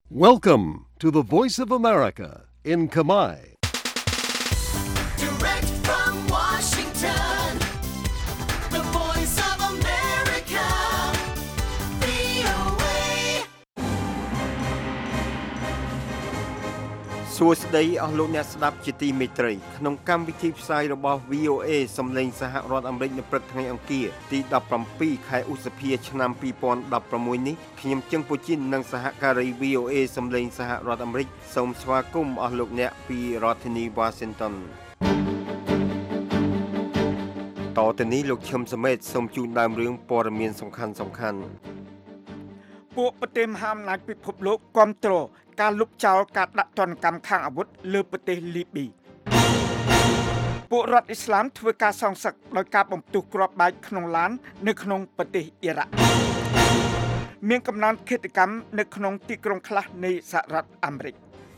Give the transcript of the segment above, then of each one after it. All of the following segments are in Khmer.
Welcome to the Voice of America in Khmer. Direct from Washington, the Voice of America, VOA. សួស្តីអស់លោកអ្នកស្ដាប់ជាទីមេត្រីក្នុងកម្មវិធីផ្សាយរបស់ VOA សំឡេងសហរដ្ឋអាមេរិកនៅព្រឹកថ្ងៃអង្គារទី17ខែឧសភាឆ្នាំ2016នេះខ្ញុំជឹងពូជីននិងសហការី VOA សំឡេងសហរដ្ឋអាមេរិកសូមស្វាគមន៍អស់លោកអ្នកពីរដ្ឋធានី Washington តទៅនេះលោកឈឹមសមេតសូមជូនដើមរឿងព័ត៌មានសំខាន់ពួកប្រទេសមហាអំណាចពិភពលោកគាំទ្រការលុបចោលការដាក់ទណ្ឌកម្មខាងអាវុធលើប្រទេសលីប៊ីពួករដ្ឋអ៊ីស្លាមធ្វើការសងសឹកដោយការបំផ្ទុះគ្រាប់បែកក្នុងឡាននៅក្នុងប្រទេសអ៊ីរ៉ាក់មានកំណើនឃាតកម្មនៅក្នុងទីក្រុងខ្លះនៃសហរដ្ឋអាមេរិក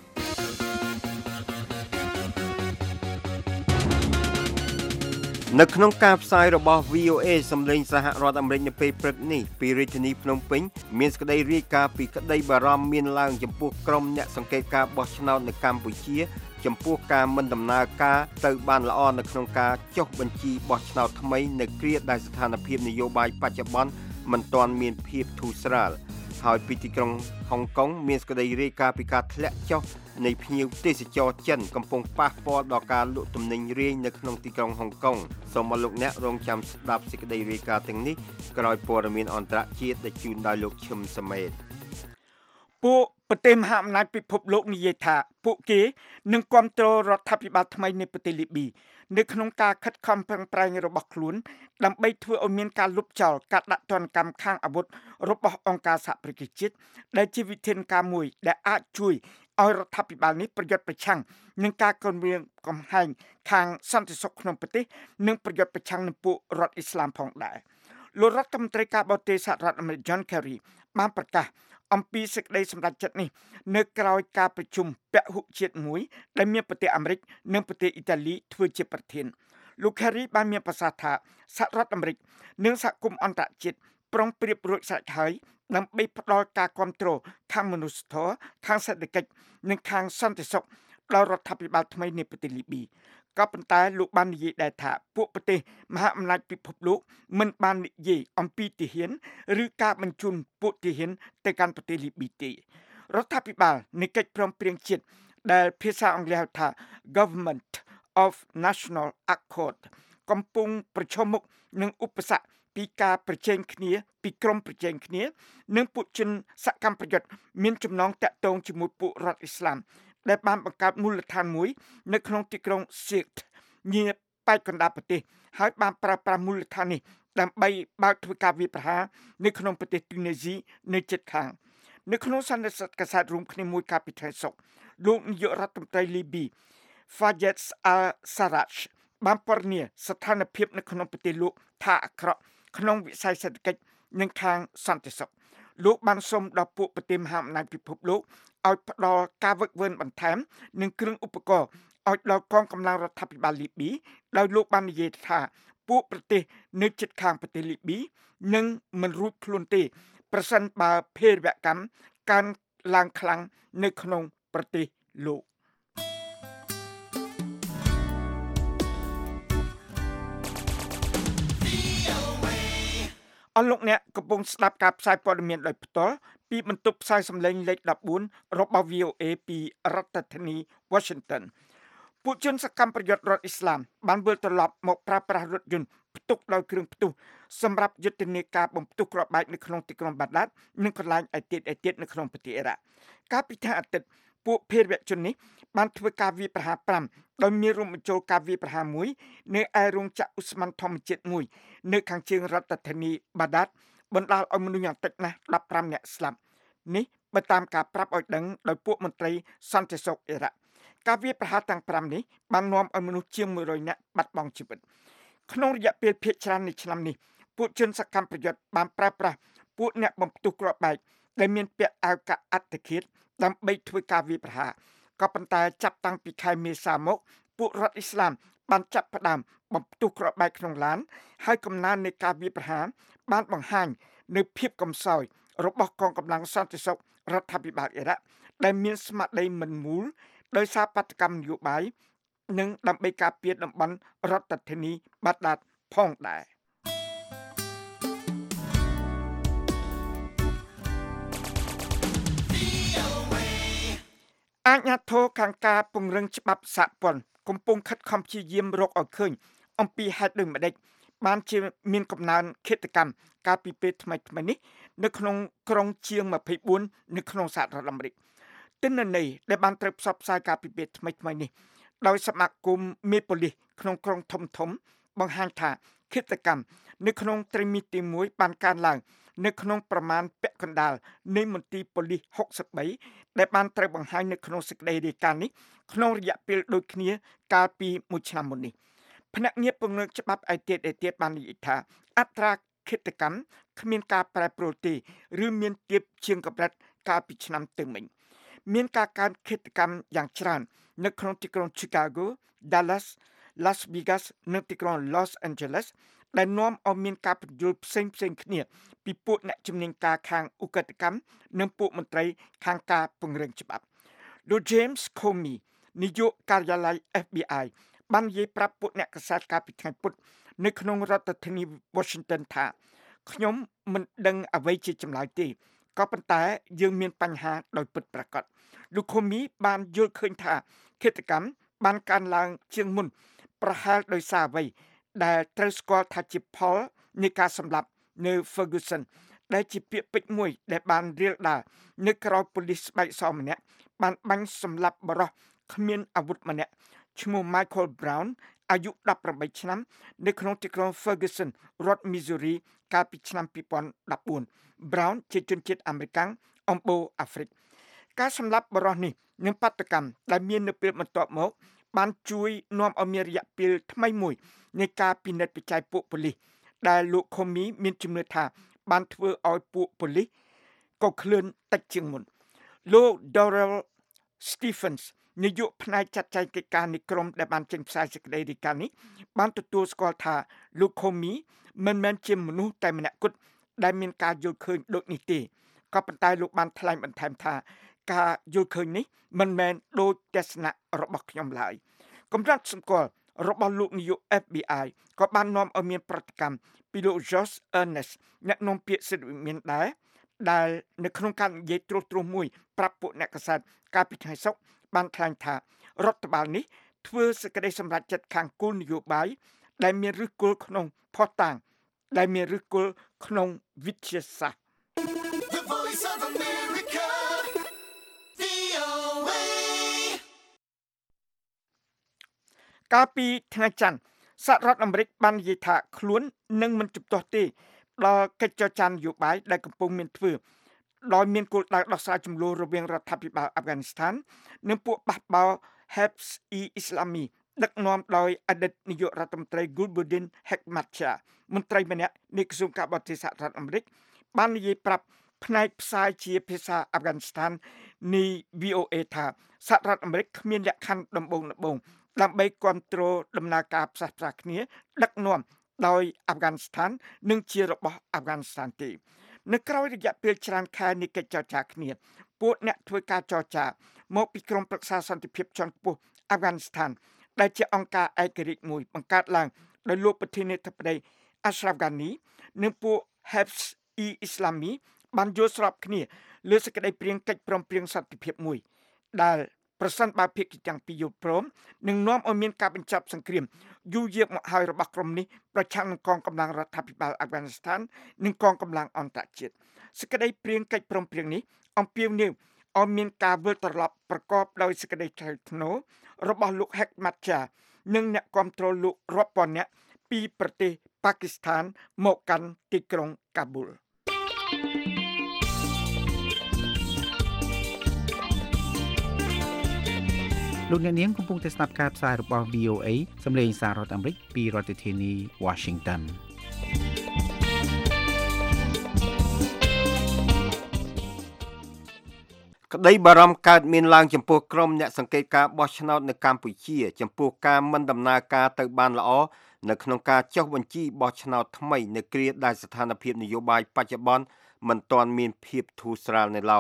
នៅក្នុងការផ្សាយរបស់ VOA សំឡេងសហរដ្ឋអាមេរិកនៅពេលព្រឹកនេះពីរាជធានីភ្នំពេញមានសេចក្តីរាយការណ៍ពីក្តីបារម្ភមានឡើងចំពោះក្រុមអ្នកសង្កេតការបោះឆ្នោតនៅកម្ពុជាចំពោះការមិនដំណើរការទៅបានល្អនៅក្នុងការចុះបញ្ជីបោះឆ្នោតថ្មីនៅគ្រាដែលស្ថានភាពនយោបាយបច្ចុប្បន្នមិនទាន់មានភាពធូរស្រាលហើយពីទីក្រុងហុងកុងមានសេចក្តីរាយការណ៍ពីការធ្លាក់ចុះនៃភ្ញៀវទេសចរចិនកំពុងប៉ះពាល់ដល់ការលក់ទំនិញរាយនៅក្នុងទីក្រុងហុងកុងសូមអរលោកអ្នករងចាំស្ដាប់សេចក្តីរាយការណ៍ទាំងនេះក្រោយព័ត៌មានអន្តរជាតិដែលជូនដោយលោកឈឹមសមេតពួកប្រទេសមហាអំណាចពិភពលោកនិយាយថាពួកគេនឹងគាំទ្ររដ្ឋាភិបាលថ្មីនៃប្រទេសលីប៊ីនៅក្នុងការខិតខំប្រឹងប្រែងរបស់ខ្លួនដើម្បីធ្វើឲ្យមានការលុបចោលការដាក់ទណ្ឌកម្មខាងអាវុធរបស់អង្គការសហប្រជាជាតិដែលជាវិធានការមួយដែលអាចជួយឲ្យរដ្ឋាភិបាលនេះប្រយុទ្ធប្រឆាំងនឹងការគំរាមកំហែងខាងសន្តិសុខក្នុងប្រទេសនិងប្រយុទ្ធប្រឆាំងនឹងពួករដ្ឋអ៊ីស្លាមផងដែរលោករដ្ឋមន្ត្រីការបរទេសសហរដ្ឋអាមេរិក John Kerry បានប្រកាសអំពីសេចក្តីសម្រេចចិត្តនេះនៅក្រៅការប្រជុំពហុជាតិមួយដែលមានប្រទេសអាមេរិកនិងប្រទេសអ៊ីតាលីធ្វើជាប្រធានលោក Kerry បានមានប្រសាសន៍ថាសហរដ្ឋអាមេរិកនិងសហគមន៍អន្តរជាតិប្រុងប្រៀបរួចស្រេចហើយដើម្បីផ្ដល់ការគាំទ្រខាងមនុស្សធម៌ខាងសេដ្ឋកិច្ចនិងខាងសន្តិសុខដល់រដ្ឋាភិបាលថ្មីនៃប្រទេសលីប៊ីក៏ប៉ុន្តែលោកបាននិយាយដែរថាពួកប្រទេសមហាអំណាចពិភពលោកមិនបាននិយាយអំពីទាហានឬការបញ្ជូនពួកទាហានទៅកាន់ប្រទេសលីប៊ីទេរដ្ឋាភិបាលនៃកិច្ចព្រមព្រៀងជាតិដែលភាសាអង់គ្លេសហៅថា Government of National Accord កំពុងប្រឈមមុខនឹងឧបសគ្គពីការប្រជែងគ្នាពីក្រមប្រជែងគ្នានិងពួកជនសកម្មប្រយុទ្ធមានចំណងតាក់ទងជាមួយពួករដ្ឋអ៊ីស្លាមដែលបានបង្កើតមូលដ្ឋានមួយនៅក្នុងទីក្រុង Sirte ញៀនប៉ែកកណ្ដាលប្រទេសហើយបានប្រើប្រាស់មូលដ្ឋាននេះដើម្បីបើកធ្វើការវាយប្រហារនៅក្នុងប្រទេសទូនេស៊ីនៅជិតខាងនៅក្នុងសន្និសីទកាសែតរួមគ្នាមួយកាលពីថ្ងៃសុក្រលោកនាយករដ្ឋមន្ត្រីលីប៊ី Fayez al-Sarraj បានពណ៌នាស្ថានភាពនៅក្នុងប្រទេសលោកថាអាក្រក់ក្នុងវិស័យសេដ្ឋកិច្ចនិងខាងសន្តិសុខលោកបានសូមដល់ពួកប្រទេសមហាអំណាចពិភពលោកឲ្យផ្ដល់ការវឹកវើបន្ថែមនិងគ្រឿងឧបករណ៍ឲ្យដល់កងកម្លាំងរដ្ឋាភិបាលលីប៊ីដោយលោកបាននិយាយថាពួកប្រទេសនៅជិតខាងប្រទេសលីប៊ីនឹងមិនរួចខ្លួនទេប្រសិនបើភេរវកម្មកើនឡើងខ្លាំងនៅក្នុងប្រទេសលោកអស់លោកអ្នកកំពុងស្ដាប់ការផ្សាយព័ត៌មានដោយផ្ទាល់ពីបន្ទប់ផ្សាយសំឡេងលេខ14របស់ VOA ពីរដ្ឋធានី Washington ពួកជនសកម្មប្រយុទ្ធរដ្ឋអ៊ីស្លាមបានវិលត្រឡប់មកប្រើប្រាស់រថយន្តផ្ទុកដោយគ្រឿងផ្ទុះសម្រាប់យុទ្ធនាការបំផ្ទុះគ្រាប់បែកនៅក្នុងទីក្រុងបាដាតនិងកន្លែងឯទៀតនៅក្នុងប្រទេសអ៊ីរ៉ាក់កាលពីថ្ងៃអាទិត្យពួកភេរវជននេះបានធ្វើការវាយប្រហារ5ដោយមានរួមបញ្ចូលការវាយប្រហារមួយនៅឯរោងចក្រឧស្ម័នធម្មជាតិមួយនៅខាងជើងរដ្ឋធានីបាដាតបណ្ដាលឲ្យមនុស្សយ៉ាងតិចណាស់15នាក់ស្លាប់នេះបើតាមការប្រាប់ឲ្យដឹងដោយពួកមន្ត្រីសន្តិសុខអ៊ីរ៉ាក់ការវាយប្រហារទាំង5នេះបាននាំឲ្យមនុស្សជាង100នាក់បាត់បង់ជីវិតក្នុងរយៈពេលភាគច្រើននៃឆ្នាំនេះពួកជនសកម្មប្រយុទ្ធបានប្រើប្រាស់ពួកអ្នកបំផ្ទុះគ្រាប់បែកដែលមានពាក់អាវកាអត្តឃាតដើម្បីធ្វើការវាយប្រហារក៏ប៉ុន្តែចាប់តាំងពីខែមេសាមកពួករដ្ឋអ៊ីស្លាមបានចាប់ផ្ដើមបំផ្ទុះគ្រាប់បែកក្នុងឡានហើយកំណើននៃការវាយប្រហារបានបង្ហាញនៅភាពកំសោយរបស់កងកម្លាំងសន្តិសុខរដ្ឋាភិបាលអ៊ីរ៉ាក់ដែលមានស្មារតីមិនមូលដោយសារបាតុកម្មនយោបាយនិងដើម្បីការពារតំបន់រដ្ឋធានីបាត់ដាតផងដែរអាជ្ញាធរខាងការពង្រឹងច្បាប់សហព័ន្ធកំពុងខិតខំព្យាយាមរកឲ្យឃើញអំពីហេតុដូចម្តេចបានជាមានកំណើនឃាតកម្មកាលពីពេលថ្មីៗនេះនៅក្នុងក្រុងជាង24នៅក្នុងសហរដ្ឋអាមេរិកទិន្នន័យដែលបានត្រូវផ្សព្វផ្សាយកាលពីពេលថ្មីៗនេះដោយសមាគមមេប៉ូលីសក្នុងក្រុងធំៗបង្ហាញថាឃាតកម្មនៅក្នុងត្រីមាសទី1បានកើនឡើងនៅក្នុងប្រមាណពាក់កណ្ដាលនៃមន្ទីរប៉ូលីស63ដែលបានត្រូវបង្ហាញនៅក្នុងសេចក្តីរាយការណ៍នេះក្នុងរយៈពេលដូចគ្នាកាលពី1ឆ្នាំមុននេះភ្នាក់ងារពង្រឹងច្បាប់ឯទៀតបាននិយាយថាអត្រាឃាតកម្មគ្មានការប្រែប្រួលទេឬមានទាបជាងកម្រិតកាលពីឆ្នាំទៅមិញមានការកើនឃាតកម្មយ៉ាងច្រើននៅក្នុងទីក្រុង Chicago, Dallas, Las Vegas និងទីក្រុង Los Angeles ដែលនាំឲ្យមានការពន្យល់ផ្សេងៗគ្នាពីពួកអ្នកជំនាញការខាងឧក្រិដ្ឋកម្មនិងពួកមន្ត្រីខាងការពង្រឹងច្បាប់លោក James Comey នាយកការិយាល័យ FBI បាននិយាយប្រាប់ពួកអ្នកកាសែតកាលពីថ្ងៃពុធនៅក្នុងរដ្ឋធានី Washington ថាខ្ញុំមិនដឹងអ្វីជាចម្លើយទេក៏ប៉ុន្តែយើងមានបញ្ហាដោយពិតប្រាកដលោក Comey បានយល់ឃើញថាឃាតកម្មបានកើនឡើងជាងមុនប្រហែលដោយសារអ្វីដែលត្រូវស្គាល់ថាជាផលនៃការសម្លាប់នៅ Ferguson ដែលជាពាក្យពេចន៍មួយដែលបានរាលដាលនៅក្រៅប៉ូលីសស្បែកសម្នាក់បានបាញ់សម្លាប់បរិសុទ្ធគ្មានអាវុធម្នាក់ឈ្មោះ Michael Brown អាយុ18ឆ្នាំនៅក្នុងទីក្រុង Ferguson រដ្ឋ Missouri កាលពីឆ្នាំ2014 Brown ជាជនជាតិអាមេរិកអំបូរអាហ្វ្រិកការសម្លាប់បរិសុទ្ធនេះនិងបាតុកម្មដែលមាននៅពេលបន្ទាប់មកបានជួយនាំឲ្យមានរយៈពេលថ្មីមួយនៃការពិនិត្យវិច័យពួកប៉ូលីសដែលលោក Comey មានជំនឿថាបានធ្វើឲ្យពួកប៉ូលីសក៏ឃ្លានតិចជាងមុនលោក Darrell Stephens នាយកផ្នែកចាត់ចែងកិច្ចការនៃក្រុមដែលបានចេញផ្សាយសេចក្តីរាយការណ៍នេះបានទទួលស្គាល់ថាលោក Comey មិនមែនជាមនុស្សតែម្នាក់គត់ដែលមានការយល់ឃើញដូចនេះទេក៏ប៉ុន្តែលោកបានថ្លែងបន្ថែមថាការយល់ឃើញនេះមិនមែនដូចទស្សនៈរបស់ខ្ញុំឡើយកម្រិតសម្គាល់របស់លោកនាយក FBI ក៏បាននាំឲ្យមានប្រតិកម្មពីលោក Josh Earnest អ្នកនាំពាក្យសិទ្ធិវិមានដែលនៅក្នុងការនិយាយត្រួសមួយប្រាប់ពួកអ្នកកាសែតកាលពីថ្ងៃសុក្របានថ្លែងថារដ្ឋបាលនេះធ្វើសេចក្តីសម្រេចចិត្តខាងគោលនយោបាយដែលមានឫសគល់ក្នុងភស្តុតាងដែលមានឫសគល់ក្នុងវិទ្យាសាស្ត្រ The Voice of America, VOA. កាលពីថ្ងៃច័ន្ទសហរដ្ឋអាមេរិកបាននិយាយថាខ្លួននឹងមិនជំទាស់ទេដល់កិច្ចចរចានយោបាយដែលកំពុងមានធ្វើដោយមានគោលដៅដោះស្រាយជម្លោះរវាងរដ្ឋាភិបាលអាហ្វហ្គានីស្ថាននិងពួកបះបោរ Hezb-e-Islami ដឹកនាំដោយអតីតនាយករដ្ឋមន្ត្រី Gulbuddin Hekmatyar មន្ត្រីម្នាក់នៃក្រសួងការបរទេសសហរដ្ឋអាមេរិកបាននិយាយប្រាប់ផ្នែកផ្សាយជាភាសាអាហ្វហ្គានីស្ថាននៃ VOA ថាសហរដ្ឋអាមេរិកគ្មានលក្ខខណ្ឌដំបូងដើម្បីគ្រប់គ្រងដំណើរការផ្សះផ្សាគ្នាដឹកនាំដោយអាហ្វហ្គានីស្ថាននិងជារបស់អាហ្វហ្គានីស្ថានទេនៅក្រៅរយៈពេលច្រើនខែនៃកិច្ចចរចាគ្នាពួកអ្នកធ្វើការចរចាមកពីក្រុមប្រឹក្សាសន្តិភាពជាន់ខ្ពស់អាហ្វហ្គានីស្ថានដែលជាអង្គការឯករាជ្យមួយបង្កើតឡើងដោយលោកប្រធានាធិបតី Ashraf Ghani និងពួក Hezb-e-Islami បានយល់ស្របគ្នាលើសេចក្តីព្រាងកិច្ចព្រមព្រៀងសន្តិភាពមួយដែលប្រសិនបើភាគីទាំងពីរយល់ព្រមនឹងនាំឲ្យមានការបញ្ចប់សង្គ្រាមយូរយារមកហើយរបស់ក្រុមនេះប្រឆាំងនឹងកងកម្លាំងរដ្ឋាភិបាលអាហ្វហ្គានីស្ថាននិងកងកម្លាំងអន្តរជាតិសេចក្តីព្រាងកិច្ចព្រមព្រៀងនេះអំពាវនាវឲ្យមានការវិលត្រឡប់ប្រកបដោយសេចក្តីថ្លៃថ្នូររបស់លោក Hekmatyar និងអ្នកគាំទ្រលោករាប់ពាន់នាក់ពីប្រទេសប៉ាគីស្ថានមកកាន់ទីក្រុងកាប៊ូលលោកអ្នកនាងកំពុងតែស្ដាប់ការផ្សាយរបស់ VOA សម្លេងសាររដ្ឋអាមេរិកពីរដ្ឋធានី Washington ក្តីបារម្ភកើតមានឡើងចំពោះក្រុមអ្នកសង្កេតការបោះឆ្នោតនៅកម្ពុជាចំពោះការមិនដំណើរការទៅបានល្អនៅក្នុងការចុះបញ្ជីបោះឆ្នោតថ្មីនៅគ្រាដែលស្ថានភាពនយោបាយបច្ចុប្បន្នមិនទាន់មានភាពធូរស្រាលនៅឡើយ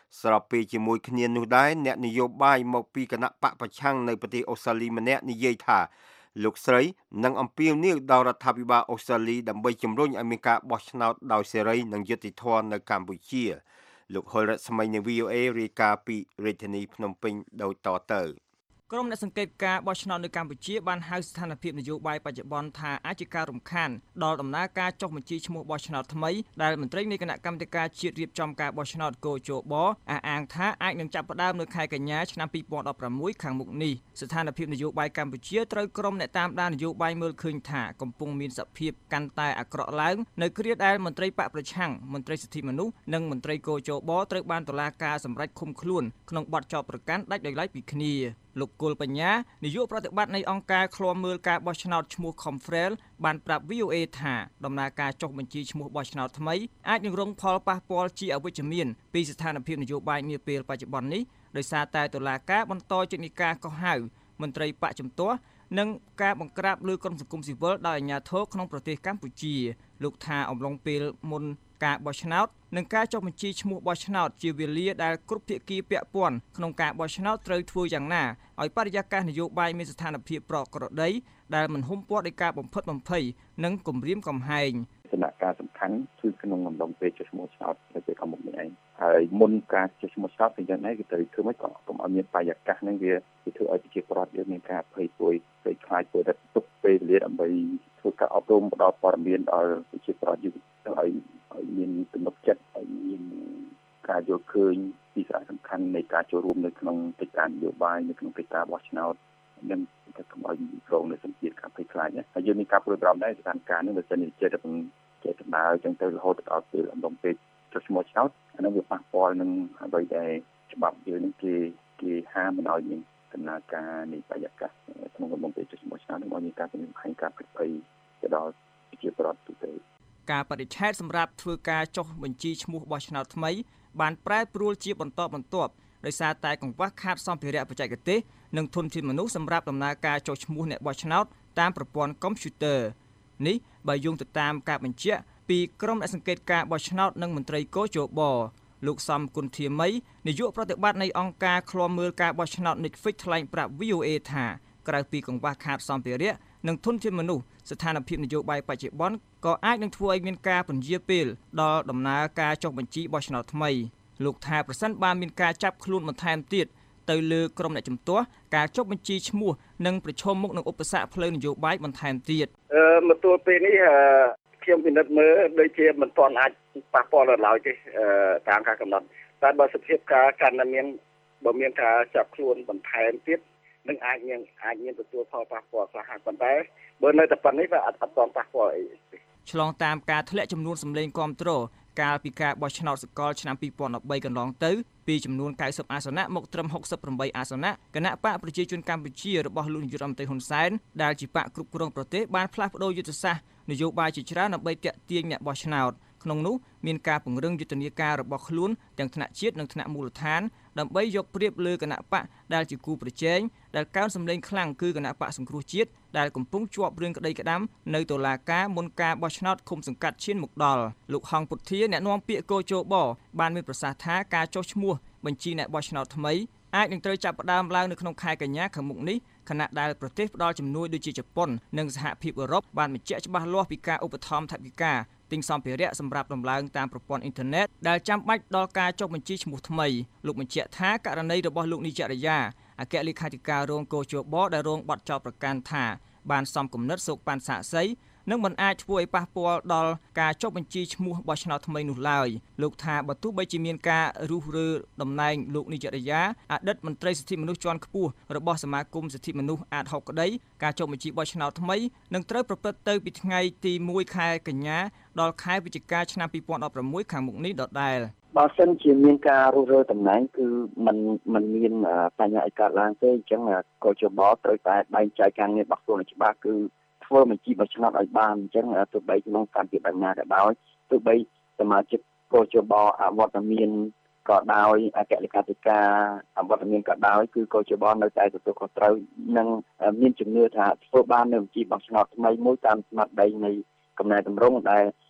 ស្របពេលជាមួយគ្នានោះដែរអ្នកនយោបាយមកពីគណៈបកប្រឆាំងនៅប្រទេសអូស្ត្រាលីម្នាក់និយាយថាលោកស្រីនឹងអំពាវនាវដល់រដ្ឋាភិបាលអូស្ត្រាលីដើម្បីជំរុញឲ្យមានការបោះឆ្នោតដោយសេរីនិងយុត្តិធម៌នៅកម្ពុជាលោកហុលរស្មីនៃ VOA រាយការណ៍ពីរាជធានីភ្នំពេញដោយតទៅក្រុមអ្នកសង្កេតការបោះឆ្នោតនៅកម្ពុជាបានហៅស្ថានភាពនយោបាយបច្ចុប្បន្នថាអាចជាការរំខានដល់ដំណើរការចុះបញ្ជីឈ្មោះបោះឆ្នោតថ្មីដែលមន្ត្រីនៃគណៈកម្មាធិការជាតិរៀបចំការបោះឆ្នោតកោជបអះអាងថាអាចនឹងចាប់ផ្ដើមនៅខែកញ្ញាឆ្នាំ2016ខាងមុខនេះស្ថានភាពនយោបាយកម្ពុជាត្រូវក្រុមអ្នកតាមដាននយោបាយមើលឃើញថាកំពុងមានសភាពកាន់តែអាក្រក់ឡើងនៅគ្រាដែលមន្ត្រីបកប្រឆាំងមន្ត្រីសិទ្ធិមនុស្សនិងមន្ត្រីកោជបត្រូវបានតុលាការសម្រេចឃុំខ្លួនក្នុងបទចោទប្រកាន់ដាច់ដោយឡែកពីគ្នាលោកគុលបញ្ញានាយកប្រតិបត្តិនៃអង្គការឃ្លាំមើលការបោះឆ្នោតឈ្មោះ Confrel បានប្រាប់ VOA ថាដំណើរការចុះបញ្ជីឈ្មោះបោះឆ្នោតថ្មីអាចនឹងរងផលប៉ះពាល់ជាអវិជ្ជមានពីស្ថានភាពនយោបាយនាពេលបច្ចុប្បន្ននេះដោយសារតែតុលាការបន្តចេញនីការកោះហៅមន្ត្រីបកជំទាស់និងការបង្ក្រាបលើក្រុមសង្គមស៊ីវិលដោយអាជ្ញាធរក្នុងប្រទេសកម្ពុជាលោកថាអំឡុងពេលមុនការបោះឆ្នោតនិងការចុះបញ្ជីឈ្មោះបោះឆ្នោតជាវេលាដែលគ្រប់ភាគីពាក់ព័ន្ធក្នុងការបោះឆ្នោតត្រូវធ្វើយ៉ាងណាឲ្យបរិយាកាសនយោបាយមានស្ថានភាពប្រក្រតីដែលមិនហ៊ុមព័ទ្ធដោយការបំផិតបំភ័យនិងគំរាមកំហែងដំណាក់កាលសំខាន់គឺក្នុងអំឡុងពេលចុះឈ្មោះឆ្នោតនៅពេលខាងមុខនេះឯងហើយមុនការចុះឈ្មោះឆ្នោតពីយ៉ាងណាគឺត្រូវធ្វើម៉េចក៏កុំឲ្យមានបរិយាកាសហ្នឹងវាធ្វើឲ្យប្រជាពលរដ្ឋយើងមានការភ័យព្រួយភ័យខ្លាចព្រោះតែទុកពេលវេលាដើម្បីធ្វើការអប់រំផ្ដល់ព័ត៌មានដល់ប្រជាពលរដ្ឋយើងឲ្យមានទំនុកចិត្តឲ្យមានការយល់ឃើញពីសារៈសំខាន់នៃការចូលរួមនៅក្នុងកិច្ចការនយោបាយនៅក្នុងកិច្ចការបោះឆ្នោតនិងកុំឲ្យរងនៅសម្ពាធការភ័យខ្លាចហើយយើងមានការព្រួយបារម្ភដែរស្ថានភាពនេះបើសិនជាចេះដំណើរចឹងទៅរហូតដល់ពេលអំឡុងពេលចុះឈ្មោះឆ្នោតអានោះវាប៉ះពាល់នឹងអ្វីដែលច្បាប់យើងនឹងគេហាមមិនឲ្យមានដំណើរការនៃបរិយាកាសក្នុងអំឡុងពេលចុះឈ្មោះឆ្នោតនឹងមានការជំរុញឲ្យការភ័យទៅដល់ប្រជាពលរដ្ឋទូទៅការបដិឆេទសម្រាប់ធ្វើការចុះបញ្ជីឈ្មោះបោះឆ្នោតថ្មីបានប្រែប្រួលជាបន្តបន្ទាប់ដោយសារតែកង្វះខាតសម្ភារៈបច្ចេកទេសនិងធនធានមនុស្សសម្រាប់ដំណើរការចុះឈ្មោះអ្នកបោះឆ្នោតតាមប្រព័ន្ធកុំព្យូទ័រនេះបើយោងទៅតាមការបញ្ជាក់ពីក្រុមអ្នកសង្កេតការបោះឆ្នោតនិងមន្ត្រីកោជបលោកសំគុណធាមីនាយកប្រតិបត្តិនៃអង្គការឃ្លាំមើលការបោះឆ្នោត Netflix ថ្លែងប្រាប់ VOA ថាក្រៅពីកង្វះខាតសម្ភារៈនិងធនធានមនុស្សស្ថានភាពនយោបាយបច្ចុប្បន្នក៏អាចនឹងធ្វើឲ្យមានការពន្យាពេលដល់ដំណើរការចុះបញ្ជីបោះឆ្នោតថ្មីលោកថាប្រសិនបើមានការចាប់ខ្លួនបន្ថែមទៀតទៅលើក្រុមអ្នកជំទាស់ការចុះបញ្ជីឈ្មោះនិងប្រឈមមុខនឹងឧបសគ្គផ្លូវនយោបាយបន្ថែមទៀតមកទល់ពេលនេះខ្ញុំពិនិត្យមើលដូចជាមិនទាន់អាចប៉ះពាល់ដល់ឡើយទេតាមការកំណត់តែបើសភាពការកាន់តែមានបើមានការចាប់ខ្លួនបន្ថែមទៀតនឹងអាចមានទទួលផលប៉ះពាល់ខ្លះហើយប៉ុន្តែបើនៅតែប៉ុណ្្នេះវាអត់ទាន់ប៉ះពាល់អីឆ្លងតាមការធ្លាក់ចំនួនសម្លេងគាំទ្រកាលពីការបោះឆ្នោតសកលឆ្នាំ2013កន្លងទៅពីចំនួន90អាសនៈមកត្រឹម68អាសនៈគណៈបកប្រជាជនកម្ពុជារបស់លោកនាយករដ្ឋមន្ត្រីហ៊ុនសែនដែលជាបកគ្រប់គ្រងប្រទេសបានផ្លាស់ប្តូរយុទ្ធសាស្ត្រនយោបាយជាច្រើនដើម្បីទាក់ទាញអ្នកបោះឆ្នោតក្នុងនោះមានការពង្រឹងយុទ្ធនាការរបស់ខ្លួនទាំងថ្នាក់ជាតិនិងថ្នាក់មូលដ្ឋានដើម្បីយកប្រៀបលើគណៈបកដែលជាគូប្រជែងដែលកើនសម្លេងខ្លាំងគឺគណៈបកសង្គ្រោះជាតិដែលកំពុងជាប់រឿងក្តីក្តាំនៅតុលាការមុនការបោះឆ្នោតឃុំសង្កាត់ឈានមកដល់លោកហងពុធាអ្នកនាំពាក្យកោជបបានមានប្រសាសន៍ថាការចុះឈ្មោះបញ្ជីអ្នកបោះឆ្នោតថ្មីអាចនឹងត្រូវចាប់ផ្ដើមឡើងនៅក្នុងខែកញ្ញាខាងមុខនេះខណៈដែលប្រទេសផ្ដល់ជំនួយដូចជាជប៉ុននិងសហភាពអឺរ៉ុបបានបញ្ជាក់ច្បាស់លាស់ពីការឧបត្ថម្ភថវិកាទិញសម្ភារៈសម្រាប់ដំឡើងតាមប្រព័ន្ធអ៊ីនធឺណិតដែលចាំបាច់ដល់ការចុះបញ្ជីឈ្មោះថ្មីលោកបញ្ជាក់ថាករណីរបស់លោកនីចរិយាអគ្គលេខាធិការរងកោជបដែលរងបទចោទប្រកាន់ថាបានសំគំនិតសោកប៉ាន់សាក់សីនឹងមិនអាចធ្វើឲ្យប៉ះពាល់ដល់ការចុះបញ្ជីឈ្មោះបោះឆ្នោតថ្មីនោះឡើយលោកថាបើទោះបីជាមានការរុះរើតំណែងលោកនីចរិយាអតីតមន្ត្រីសិទ្ធិមនុស្សជាន់ខ្ពស់របស់សមាគមសិទ្ធិមនុស្សអាត60ក្តីការចុះបញ្ជីបោះឆ្នោតថ្មីនឹងត្រូវប្រព្រឹត្តទៅពីថ្ងៃទី1ខែកញ្ញាដល់ខែវិច្ឆិកាឆ្នាំ2016ខាងមុខនេះដដែលបើសិនជាមានការរុះរើតំណែងគឺมันមានបញ្ហាអីកើតឡើងទេអញ្ចឹងកោជបត្រូវតែបែងចែកការងាររបស់ខ្លួនឲ្យច្បាស់គឺធ្វើបញ្ជីបោះឆ្នោតឲ្យបានអញ្ចឹងទោះបីក្នុងកម្មវិធីបណ្ណាក៏ដោយទោះបីសមាជិកកោជបអវត្តមានក៏ដោយអគ្គលេខាធិការអវត្តមានក៏ដោយគឺកោជបនៅតែទទួលខុសត្រូវនិងមានជំនឿថាធ្វើបាននៅបញ្ជីបោះឆ្នោតថ្មីមួយតាមស្មារតីនៃកំណែតម្រង់ដែល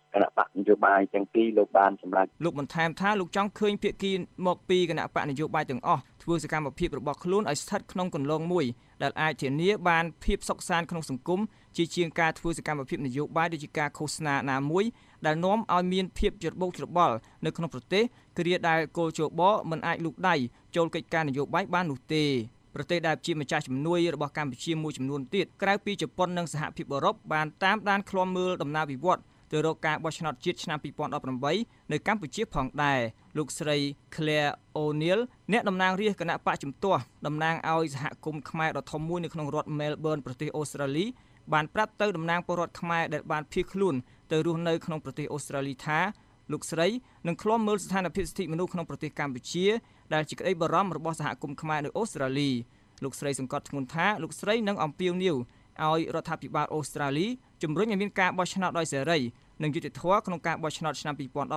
គណៈបកនយោបាយទាំងពីរលោកបានសម្រេចលោកបន្ថែមថាលោកចង់ឃើញភាគីមកពីគណៈបកនយោបាយទាំងអស់ធ្វើសកម្មភាពរបស់ខ្លួនឲ្យស្ថិតក្នុងគន្លងមួយដែលអាចធានាបានភាពសុខសាន្តក្នុងសង្គមជាជាងការធ្វើសកម្មភាពនយោបាយដូចជាការឃោសនាណាមួយដែលនាំឲ្យមានភាពច្របូកច្របល់នៅក្នុងប្រទេសគ្រាដែលគោលជបមិនអាចលូកដៃចូលកិច្ចការនយោបាយបាននោះទេប្រទេសដែលជាម្ចាស់ជំនួយរបស់កម្ពុជាមួយចំនួនទៀតក្រៅពីជប៉ុននិងសហភាពអឺរ៉ុបបានតាមដានឃ្លាំមើលដំណើរវិវត្តទៅរកការបោះឆ្នោតជាតិឆ្នាំ2018នៅកម្ពុជាផងដែរលោកស្រី Claire O'Neil អ្នកតំណាងរាស្ត្រគណៈបកជំទាស់តំណាងឲ្យសហគមន៍ខ្មែរដ៏ធំមួយនៅក្នុងរដ្ឋ Melbourne ប្រទេសអូស្ត្រាលីបានប្រាប់ទៅតំណាងពលរដ្ឋខ្មែរដែលបានភៀសខ្លួនទៅរស់នៅក្នុងប្រទេសអូស្ត្រាលីថាលោកស្រីនឹងឃ្លាំមើលស្ថានភាពសិទ្ធិមនុស្សក្នុងប្រទេសកម្ពុជាដែលជាក្តីបារម្ភរបស់សហគមន៍ខ្មែរនៅអូស្ត្រាលីលោកស្រីសង្កត់ធ្ងន់ថាលោកស្រីនឹងអំពាវនាវឲ្យរដ្ឋាភិបាលអូស្ត្រាលីជំរុញឲ្យមានការបោះឆ្នោតដោយសេរីនិងយុត្តិធម៌ក្នុងការបោះឆ្នោតឆ្នាំ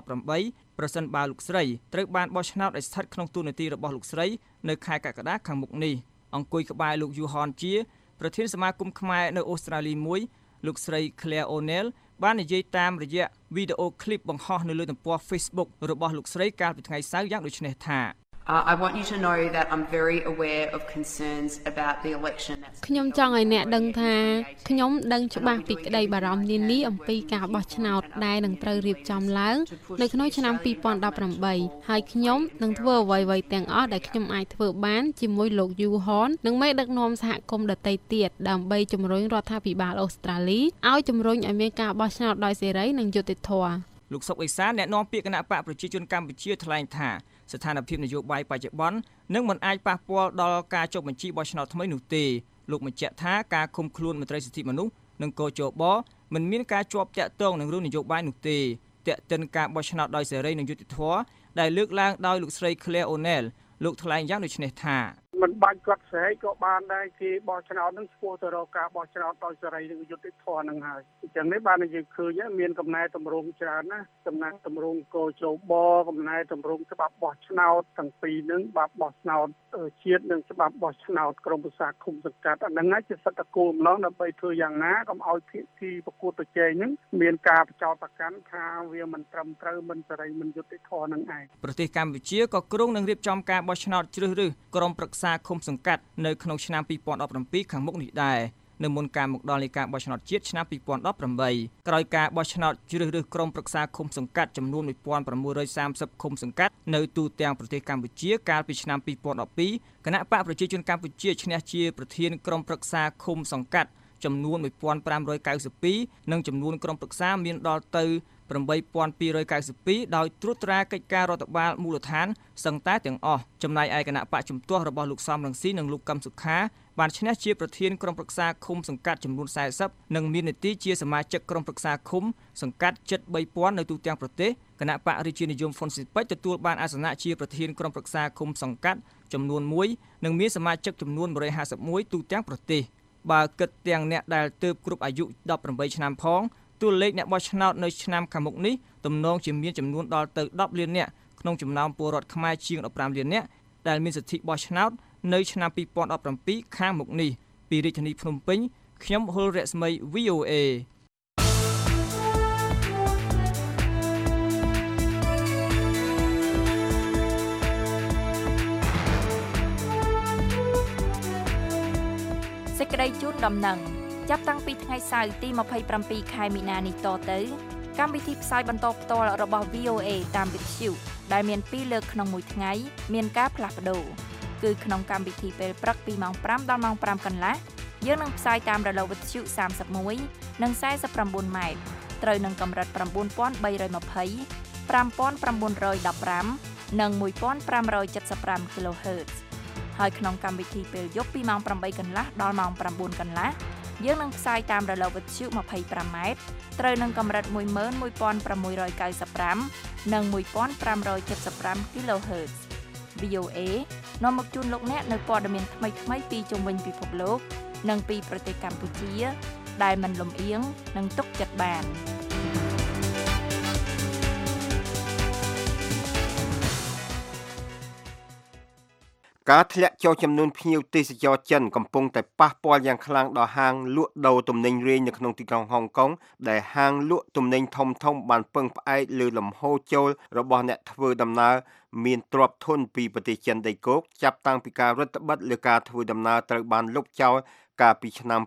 2018ប្រសិនបើលោកស្រីត្រូវបានបោះឆ្នោតឲ្យស្ថិតក្នុងតួនាទីរបស់លោកស្រីនៅខែកក្កដាខាងមុខនេះអង្គុយក្បែរលោកយូហនជាប្រធានសមាគមខ្មែរនៅអូស្ត្រាលីមួយលោកស្រី Claire O'Neil បាននិយាយតាមរយៈវីដេអូឃ្លីបបង្ហោះនៅលើទំព័រ Facebook របស់លោកស្រីកាលពីថ្ងៃសៅរ៍យ៉ាងដូចនេះថា I want you to know that I'm very aware of concerns about the election. ខ្ញុំចង់ឲ្យអ្នកដឹងថាខ្ញុំដឹងច្បាស់ពីក្តីបារម្ភនានាអំពីការបោះឆ្នោតដែលនឹងត្រូវរៀបចំឡើងនៅក្នុងឆ្នាំ2018ហើយខ្ញុំនឹងធ្វើអ្វីៗទាំងអស់ដែលខ្ញុំអាចធ្វើបានជាមួយលោកយូហននិងមេដឹកនាំសហគមន៍ដទៃទៀតដើម្បីជំរុញរដ្ឋាភិបាលអូស្ត្រាលីឲ្យជំរុញឲ្យមានការបោះឆ្នោតដោយសេរីនិងយុត្តិធម៌លោកសុកអេសានអ្នកនាំពាក្យគណៈបកប្រជាជនកម្ពុជាថ្លែងថាស្ថានភាពនយោបាយបច្ចុប្បន្ននឹងមិនអាចប៉ះពាល់ដល់ការចុះបញ្ជីបោះឆ្នោតថ្មីនោះទេលោកបញ្ជាក់ថាការឃុំខ្លួនមន្ត្រីសិទ្ធិមនុស្សនិងកោជបមិនមានការជាប់តាក់ទងនឹងរឿងនយោបាយនោះទេតាក់ទិនការបោះឆ្នោតដោយសេរីនិងយុត្តិធម៌ដែលលើកឡើងដោយលោកស្រី Claire O'Neil លោកថ្លែងយ៉ាងដូចនេះថាមិនបាច់គាត់ស្រែកក៏បានដែរគេបោះឆ្នោតនឹងស្ពោះទៅរកការបោះឆ្នោតដោយសេរីនិងយុត្តិធម៌នឹងហើយអញ្ចឹងនេះបានយើងឃើញមានកំណែតម្រង់ច្រើនណាកំណែតម្រង់កោជបកំណែតម្រង់ច្បាប់បោះឆ្នោតទាំងពីរនឹងច្បាប់បោះឆ្នោតជាតិនិងច្បាប់បោះឆ្នោតក្រមប្រសាឃុំសង្កាត់អាហ្នឹងហើយជាសិទ្ធិគោលម្លងដើម្បីធ្វើយ៉ាងណាកុំឲ្យភាគីប្រកួតប្រជែងនឹងមានការបចោទប្រកាន់ថាវាមិនត្រឹមត្រូវមិនសេរីមិនយុត្តិធម៌នឹងឯងប្រទេសកម្ពុជាក៏គ្រោងនឹងរៀបចំការបោះឆ្នោតជ្រើសរើសក្រុមប្រឹក្សាឃុំសង្កាត់នៅក្នុងឆ្នាំ2017ខាងមុខនេះដែរនៅមុនការមកដល់នៃការបោះឆ្នោតជាតិឆ្នាំ2018ក្រោយការបោះឆ្នោតជ្រើសរើសក្រុមប្រឹក្សាឃុំសង្កាត់ចំនួន1630ឃុំសង្កាត់នៅទូទាំងប្រទេសកម្ពុជាកាលពីឆ្នាំ2012គណៈបកប្រជាជនកម្ពុជាឈ្នះជាប្រធានក្រុមប្រឹក្សាឃុំសង្កាត់ចំនួន1592និងចំនួនក្រុមប្រឹក្សាមានដល់ទៅ8292ដោយត្រួតត្រាកិច្ចការរដ្ឋបាលមូលដ្ឋានសឹងតែទាំងអស់ចំណែកឯគណៈបកជំទាស់របស់លោកសំរងស៊ីនិងលោកកឹមសុខាបានឈ្នះជាប្រធានក្រុមប្រឹក្សាឃុំសង្កាត់ចំនួន40និងមាននីតិជាសមាជិកក្រុមប្រឹក្សាឃុំសង្កាត់ជិត3000នៅទូទាំងប្រទេសគណៈបករាជានិយមហ៊ុនស៊ិនប៉ិចទទួលបានអាសនៈជាប្រធានក្រុមប្រឹក្សាឃុំសង្កាត់ចំនួន1និងមានសមាជិកចំនួន151ទូទាំងប្រទេសបើគិតទាំងអ្នកដែលទើបគ្រប់អាយុ18ឆ្នាំផងតួលេខអ្នកបោះឆ្នោតនៅឆ្នាំខាងមុខនេះទំនងជាមានចំនួនដល់ទៅ10លាននាក់ក្នុងចំណោមពលរដ្ឋខ្មែរជាង15លាននាក់ដែលមានសិទ្ធិបោះឆ្នោតនៅឆ្នាំ2017ខាងមុខនេះពីរាជធានីភ្នំពេញខ្ញុំហុលរស្មី VOA សេចក្តីជូនដំណឹងចាប់តាំងពីថ្ងៃសៅរ៍ទី27ខែមីនានេះតទៅកម្មវិធីផ្សាយបន្តផ្ទាល់របស់ VOA តាមវិទ្យុដែលមាន2លើកក្នុងមួយថ្ងៃមានការផ្លាស់ប្ដូរគឺក្នុងកម្មវិធីពេលព្រឹកពីម៉ោង5ដល់ម៉ោង5កន្លះយើងនឹងផ្សាយតាមរលកវិទ្យុ31និង49ម៉ែត្រត្រូវនឹងកម្រិត9320 5915និង1575 kHz ហើយក្នុងកម្មវិធីពេលយប់ពីម៉ោង8កន្លះដល់ម៉ោង9កន្លះយើងនឹងផ្សាយតាមរលកវិទ្យុ25ម៉ែត្រត្រូវនឹងកម្រិត11695និង1575 kHz VOA នាំមកជូនលោកអ្នកនៅព័ត៌មានថ្មីៗពីជុំវិញពិភពលោកនិងពីប្រទេសកម្ពុជាដែលមិនលំអៀងនិងទុកចិត្តបានការធ្លាក់ចុះចំនួនភ្ញៀវទេសចរចិនកំពុងតែប៉ះពាល់យ៉ាងខ្លាំងដល់ហាងលក់ដូរទំនិញរាយនៅក្នុងទីក្រុងហុងកុងដែលហាងលក់ទំនិញធំៗបានពឹងផ្អែកលើលំហូរចូលរបស់អ្នកធ្វើដំណើរមានទ្រព្យធនពីប្រទេសចិនដីគោកចាប់តាំងពីការរដ្ឋបិទលើការធ្វើដំណើរត្រូវបានលុបចោលកាលពីឆ្នាំ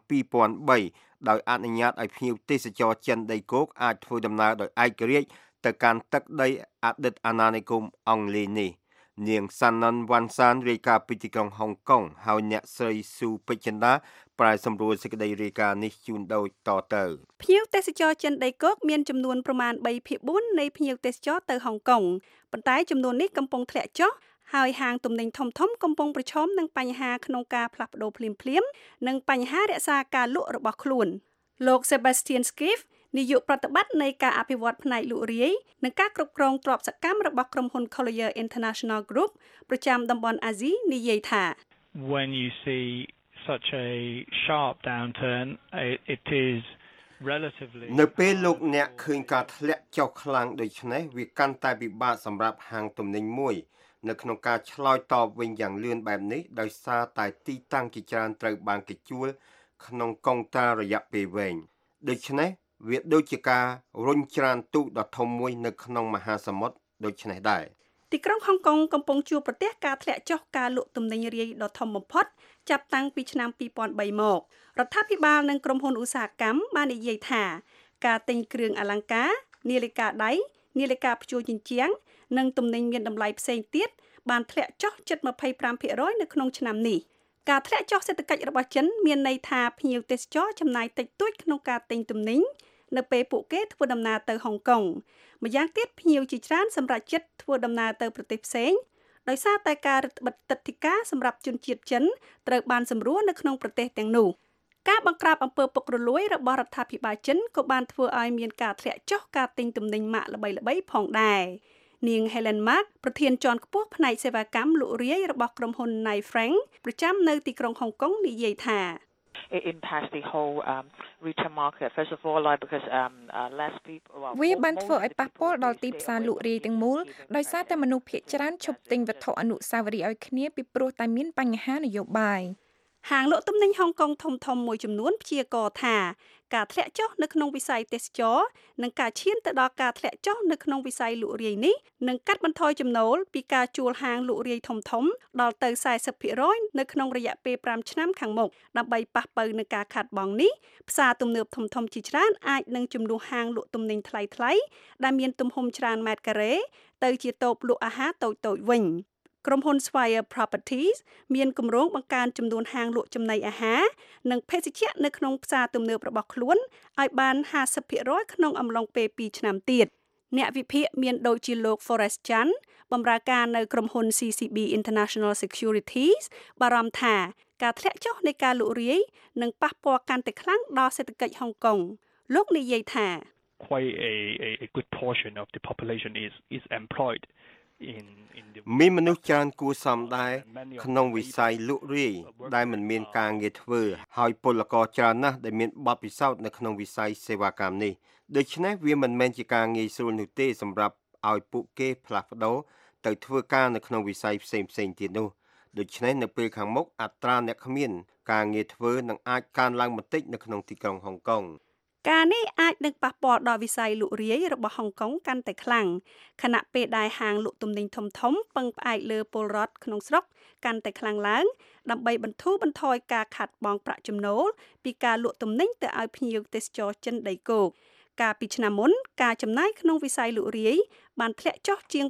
2003ដោយអនុញ្ញាតឲ្យភ្ញៀវទេសចរចិនដីគោកអាចធ្វើដំណើរដោយឯករាជ្យទៅកាន់ទឹកដីអតីតអាណានិគមអង់គ្លេសនេះនាងសាន់ណនវ៉ាន់សានរាយការណ៍ពីទីក្រុងហុងកុងហើយអ្នកស្រីស៊ូពេជ្រចិន្តាប្រាយសម្រួលសេចក្តីរាយការណ៍នេះជូនដោយតទៅភ្ញៀវទេសចរចិនដីគោកមានចំនួនប្រមាណ 3/4 នៃភ្ញៀវទេសចរទៅហុងកុងប៉ុន្តែចំនួននេះកំពុងធ្លាក់ចុះហើយហាងទំនិញធំៗកំពុងប្រឈមនឹងបញ្ហាក្នុងការផ្លាស់ប្ដូរភ្លាមៗនិងបញ្ហារក្សាការលក់របស់ខ្លួនលោក Sebastian Skiff នាយកប្រតិបត្តិនៃការអភិវឌ្ឍផ្នែកលក់រាយនិងការគ្រប់គ្រងទ្រព្យសកម្មរបស់ក្រុមហ៊ុន Collier International Group ប្រចាំតំបន់អាស៊ីនិយាយថា When you see such a sharp downturn it is relatively នៅពេលលោកអ្នកឃើញការធ្លាក់ចុះខ្លាំងដូចនេះវាកាន់តែពិបាកសម្រាប់ហាងទំនិញមួយនៅក្នុងការឆ្លើយតបវិញយ៉ាងលឿនបែបនេះដោយសារតែទីតាំងជាច្រើនត្រូវបានគេជួលក្នុងកុងតារយៈពេលវែងដូច្នេះវាដូចជាការរុញច្រានទូកដ៏ធំមួយនៅក្នុងមហាសមុទ្រដូចនេះដែរទីក្រុងហុងកុងកំពុងជួបប្រទះការធ្លាក់ចុះការលក់ទំនិញរាយដ៏ធំបំផុតចាប់តាំងពីឆ្នាំ2003មករដ្ឋាភិបាលនិងក្រុមហ៊ុនឧស្សាហកម្មបាននិយាយថាការទិញគ្រឿងអលង្ការនាឡិកាដៃនាឡិកាព្យួរជញ្ជាំងនិងទំនិញមានតម្លៃផ្សេងទៀតបានធ្លាក់ចុះជិត 25% នៅក្នុងឆ្នាំនេះការធ្លាក់ចុះសេដ្ឋកិច្ចរបស់ចិនមានន័យថាភ្ញៀវទេសចរចំណាយតិចតួចក្នុងការទិញទំនិញនៅពេលពួកគេធ្វើដំណើរទៅហុងកុងម្យ៉ាងទៀតភ្ញៀវជាច្រើនសម្រេចចិត្តធ្វើដំណើរទៅប្រទេសផ្សេងដោយសារតែការរឹតបន្តឹងទឹកដីកាសម្រាប់ជនជាតិចិនត្រូវបានសម្រួលនៅក្នុងប្រទេសទាំងនោះការបង្ក្រាបអំពើពុករលួយរបស់រដ្ឋាភិបាលចិនក៏បានធ្វើឲ្យមានការធ្លាក់ចុះការទិញទំនិញម៉ាកល្បីៗផងដែរនាង Helen Mark ប្រធានជាន់ខ្ពស់ផ្នែកសេវាកម្មលក់រាយរបស់ក្រុមហ៊ុន Knight Frank ប្រចាំនៅទីក្រុងហុងកុងនិយាយថា It impacts the whole retail market first of all like because less people វាបានធ្វើឲ្យប៉ះពាល់ដល់ទីផ្សារលក់រាយទាំងមូលដោយសារតែមនុស្សភាគច្រើនឈប់ទិញវត្ថុអនុស្សាវរីយ៍ឲ្យគ្នាពីព្រោះតែមានបញ្ហានយោបាយហាងលក់ទំនិញហុងកុងធំៗមួយចំនួនព្យាករណ៍ថាការធ្លាក់ចុះនៅក្នុងវិស័យទេសចរនិងការឈានទៅដល់ការធ្លាក់ចុះនៅក្នុងវិស័យលក់រាយនេះនឹងកាត់បន្ថយចំណូលពីការជួលហាងលក់រាយធំៗដល់ទៅ 40% នៅក្នុងរយៈពេល5ឆ្នាំខាងមុខដើម្បីប៉ះប៉ូវនឹងការខាតបង់នេះផ្សារទំនើបធំៗជាច្រើនអាចនឹងជំនួសហាងលក់ទំនិញថ្លៃៗដែលមានទំហំច្រើនម៉ែត្រការ៉េទៅជាតូបលក់អាហារតូចៗវិញក្រុមហ៊ុន Swire Properties មានគម្រោងបង្កើនចំនួនហាងលក់ចំណីអាហារនិងភេសជ្ជៈនៅក្នុងផ្សារទំនើបរបស់ខ្លួនឲ្យបាន 50% ក្នុងអំឡុងពេល2ឆ្នាំទៀតអ្នកវិភាគមានដូចជាលោក Forrest Chan បម្រើការនៅក្រុមហ៊ុន CCB International Securities បារម្ភថាការធ្លាក់ចុះនៃការលក់រាយនឹងប៉ះពាល់កាន់តែខ្លាំងដល់សេដ្ឋកិច្ចហុងកុងលោកនិយាយថា quite a good portion of the population is employed មានមនុស្សច្រើនគួរសមដែរក្នុងវិស័យលក់រាយដែលមិនមានការងារធ្វើហើយពលករច្រើនណាស់ដែលមានបទពិសោធន៍នៅក្នុងវិស័យសេវាកម្មនេះដូច្នេះវាមិនមែនជាការងាយស្រួលនោះទេសម្រាប់ឲ្យពួកគេផ្លាស់ប្ដូរទៅធ្វើការនៅក្នុងវិស័យផ្សេងៗទៀតនោះដូច្នេះនៅពេលខាងមុខអត្រាអ្នកគ្មានការងារធ្វើនឹងអាចកើនឡើងបន្តិចនៅក្នុងទីក្រុងហុងកុងការនេះអាចនឹងប៉ះពាល់ដល់វិស័យលក់រាយរបស់ហុងកុងកាន់តែខ្លាំងខណៈពេលដែលហាងលក់ទំនិញធំៗពឹងផ្អែកលើពលរដ្ឋក្នុងស្រុកកាន់តែខ្លាំងឡើងដើម្បីបន្ធូរបន្ថយការខាតបង់ប្រាក់ចំណូលពីការលក់ទំនិញទៅឲ្យភ្ញៀវទេសចរចិនដីគោកកាលពីឆ្នាំមុនការចំណាយក្នុងវិស័យលក់រាយបានធ្លាក់ចុះជាង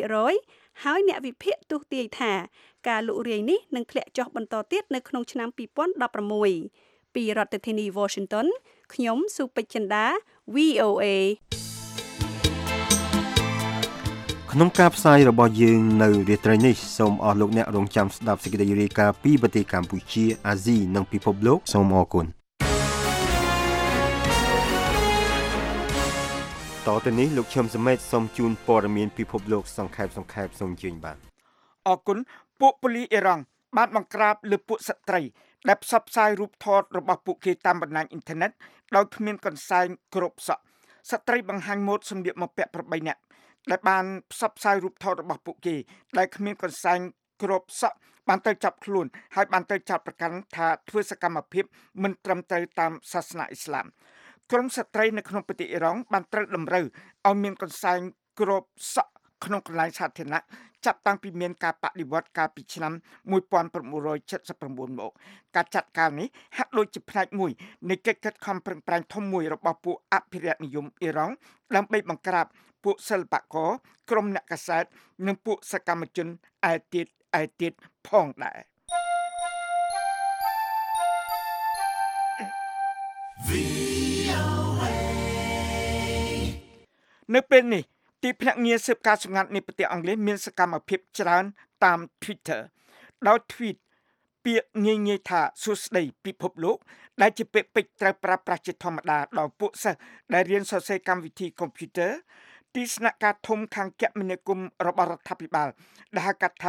8% ហើយអ្នកវិភាគទស្សន៍ទាយថាការលក់រាយនេះនឹងធ្លាក់ចុះបន្តទៀតនៅក្នុងឆ្នាំ2016ពីរដ្ឋធានី Washington ខ្ញុំស៊ូពេជ្រចិន្តា VOA ក្នុងការផ្សាយរបស់យើងនៅរាត្រីនេះសូមអរលោកអ្នករងចាំស្ដាប់សេចក្តីរាយការណ៍ពីប្រទេសកម្ពុជាអាស៊ីនិងពិភពលោកសូមអរគុណតទៅនេះលោកឈឹមសមេតសូមជូនព័ត៌មានពិភពលោកសង្ខេបសូមជឿនបាទអរគុណពួកប៉ូលីសអ៊ីរ៉ង់បានបង្ក្រាបលើពួកស្ត្រីដែលផ្សព្វផ្សាយរូបថតរបស់ពួកគេតាមបណ្ដាញអ៊ីនធឺណិតដោយគ្មានកន្សែងគ្រប់សក់ស្ត្រីបង្ហាញម៉ូដសម្លៀកបំពាក់8នាក់ដែលបានផ្សព្វផ្សាយរូបថតរបស់ពួកគេដែលគ្មានកន្សែងគ្របសក់បានទៅចាប់ខ្លួនហើយបានទៅចាប់ប្រកាន់ថាធ្វើសកម្មភាពមិនត្រឹមត្រូវតាមសាសនាអ៊ីស្លាមក្រុមស្ត្រីនៅក្នុងប្រទេសអ៊ីរ៉ង់បានត្រូវតម្រូវឲ្យមានកន្សែងគ្របសក់ក្នុងកន្លែងសាធារណៈចាប់តាំងពីមានការបដិវត្តកាលពីឆ្នាំ1979មកការចាត់ការនេះហាក់ដូចជាផ្នែកមួយនៃកិច្ចខិតខំប្រឹងប្រែងធំមួយរបស់ពួកអភិរក្សនិយមអ៊ីរ៉ង់ដើម្បីបង្ក្រាបពួកសិល្បករក្រុមអ្នកកាសែតនិងពួកសកម្មជនឯទៀតផងដែរនៅពេលនេះទីភ្នាក់ងារស៊ើបការណ៍សម្ងាត់នៃប្រទេសអង់គ្លេសមានសកម្មភាពច្រើនតាម Twitter ដោយ tweet ពាក្យងាយៗថាសួស្ដីពិភពលោកដែលជាពាក្យពេចន៍ត្រូវប្រើប្រាស់ជាធម្មតាដល់ពួកសិស្សដែលរៀនសរសេរកម្មវិធីកុំព្យូទ័រទីស្នាក់ការធំខាងគមនាគមន៍របស់រដ្ឋាភិបាលដែលហៅកាត់ថា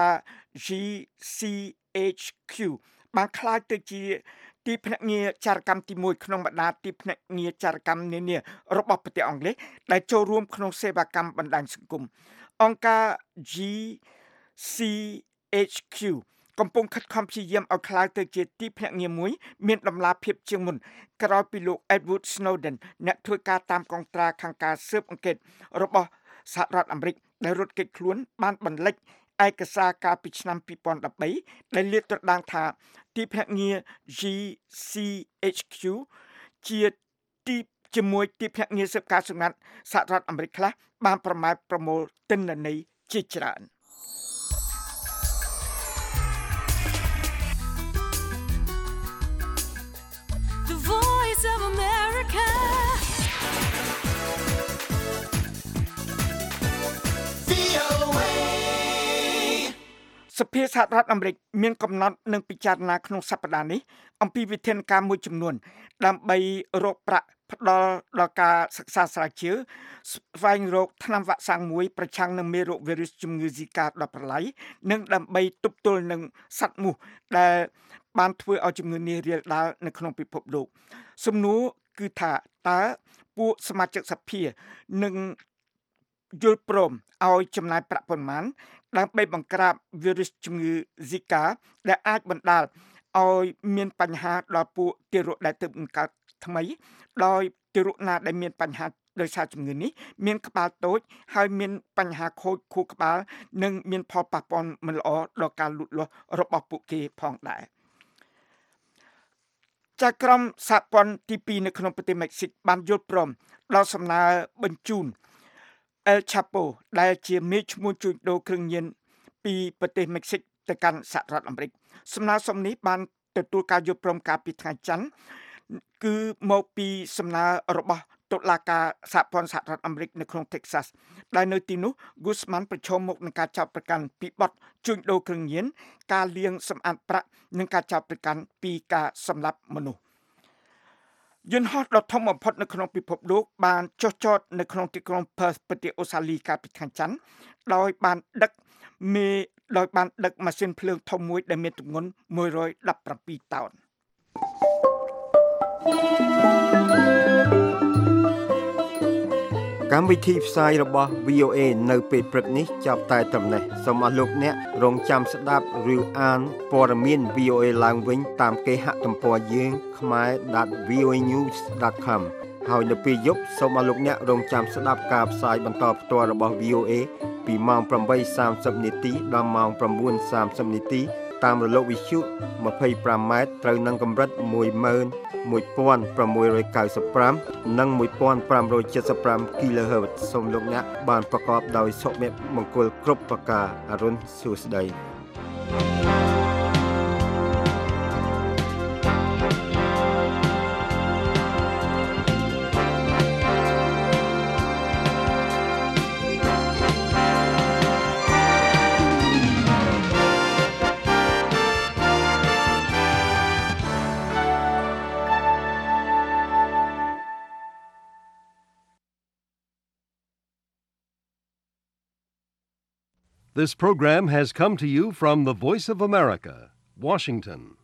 GCHQ បានក្លាយទៅជាទីភ្នាក់ងារចារកម្មទី1ក្នុងបណ្ដាទីភ្នាក់ងារចារកម្មនានារបស់ប្រទេសអង់គ្លេសដែលចូលរួមក្នុងសេវាកម្មបណ្ដាញសង្គមអង្គការ GCHQ កំពុងខិតខំព្យាយាមឲ្យក្លាយទៅជាទីភ្នាក់ងារមួយមានតម្លាភាពជាងមុនក្រោយពីលោក Edward Snowden អ្នកធ្វើការតាមកងត្រាខាងការស៊ើបអង្កេតរបស់សហរដ្ឋអាមេរិកដែលរត់គេចខ្លួនបានបន្លិចឯកសារកាលពីឆ្នាំ2013ដែលលាតត្រដាងថាទីភ្នាក់ងារ GCHQ ជាមួយទីភ្នាក់ងារស៊ើបការណ៍សម្ងាត់សហរដ្ឋអាមេរិកខ្លះបានប្រមាថប្រមូលទិន្នន័យជាច្រើន The Voice of America. VOA. សភាសហរដ្ឋអាមេរិកមានកំណត់នឹងពិចារណាក្នុងសប្តាហ៍នេះអំពីវិធានការមួយចំនួនដើម្បីរកប្រាក់ផ្ដល់ដល់ការសិក្សាស្រាវជ្រាវស្វែងរកថ្នាំវ៉ាក់សាំងមួយប្រឆាំងនឹងមេរោគវីរុសជំងឺ Zika ដល់ប្រឡាយនិងដើម្បីទប់ទល់នឹងសត្វមូសដែលបានធ្វើឲ្យជំងឺនេះរាលដាលនៅក្នុងពិភពលោកសំណួរគឺថាតើពួកសមាជិកសភានឹងយល់ព្រមឲ្យចំណាយប្រាក់ប៉ុន្មានដើម្បីបង្ក្រាបវីរុសជំងឺ Zika ដែលអាចបណ្ដាលឲ្យមានបញ្ហាដល់ពួកទារកដែលទើបបង្កើតថ្មីដោយទារកណាដែលមានបញ្ហាដោយសារជំងឺនេះមានក្បាលតូចហើយមានបញ្ហាខូចខួរក្បាលនិងមានផលប៉ះពាល់មិនល្អដល់ការលូតលាស់របស់ពួកគេផងដែរចៅក្រមសហព័ន្ធទី2នៅក្នុងប្រទេសមិចស៊ីកបានយល់ព្រមដល់សំណើបញ្ជូន El Chapo ដែលជាមេឈ្មោះជួញដូរគ្រឿងញៀនពីប្រទេសមិចស៊ីកទៅកាន់សហរដ្ឋអាមេរិកសំណើសុំនេះបានទទួលការយល់ព្រមកាលពីថ្ងៃច័ន្ទគឺមកពីសំណើរបស់តុលាការសហព័ន្ធសហរដ្ឋអាមេរិកនៅក្នុង Texas ដែលនៅទីនោះ Guzman ប្រឈមមុខនឹងការចោទប្រកាន់ពីបទជួញដូរគ្រឿងញៀនការលាងសម្អាតប្រាក់និងការចោទប្រកាន់ពីការសម្លាប់មនុស្សយន្តហោះដ៏ធំបំផុតនៅក្នុងពិភពលោកបានចុះចតនៅក្នុងទីក្រុង Perth ប្រទេសអូស្ត្រាលីកាលពីថ្ងៃច័ន្ទដោយបានដឹកម៉ាស៊ីនភ្លើងធំមួយដែលមានទម្ងន់117តោនកម្មវិធីផ្សាយរបស់ VOA នៅពេលព្រឹកនេះចាប់តែត្រឹមនេះសូមអស់លោកអ្នករងចាំស្ដាប់ឬអានព័ត៌មាន VOA ឡើងវិញតាមគេហទំព័រយើង khmer.voanews.com ហើយនៅពេលយប់សូមអស់លោកអ្នករងចាំស្ដាប់ការផ្សាយបន្តផ្ទាល់របស់ VOA ពីម៉ោង 8:30 នាទីដល់ម៉ោង 9:30 នាទីតាមរលកវិទ្យុ 25m ត្រូវនឹងកម្រិត 11695 និង 1575 kHz សូមលោកអ្នកបានប្រកបដោយសុភមង្គលគ្រប់ប្រការអរុនសួស្តី This program has come to you from the Voice of America, Washington.